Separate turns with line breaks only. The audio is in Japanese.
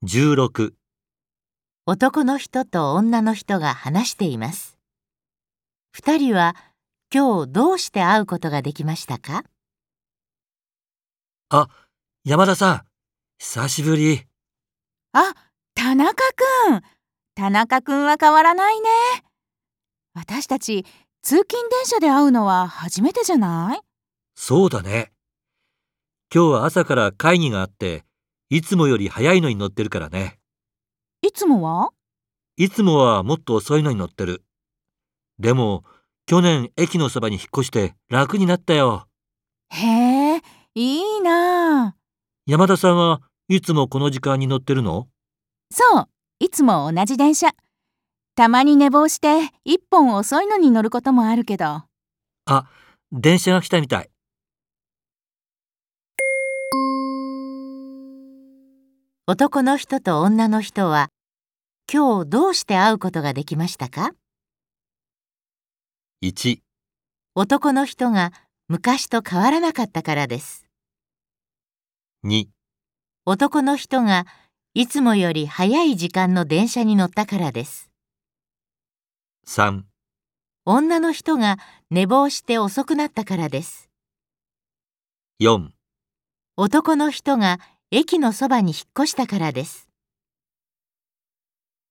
16、
男の人と女の人が話しています。二人は今日どうして会うことができましたか？
あ、山田さん、久しぶり。
あ、田中くん。田中くんは変わらないね。私たち、通勤電車で会うのは初めてじゃない？
そうだね。今日は朝から会議があって、いつもより早いのに乗ってるからね。
いつもは？
いつもはもっと遅いのに乗ってる。でも、去年駅のそばに引っ越して楽になったよ。
へえ、いいなあ。
山田さんはいつもこの時間に乗ってるの？
そう、いつも同じ電車。たまに寝坊して一本遅いのに乗ることもあるけど。
あ、電車が来たみたい。
男の人と女の人は今日どうして会うことができましたか？
1、
男の人が昔と変わらなかったからです。
2、
男の人がいつもより早い時間の電車に乗ったからです。
3、
女の人が寝坊して遅くなったからです。
4
男の人が駅のそばに引っ越したからです。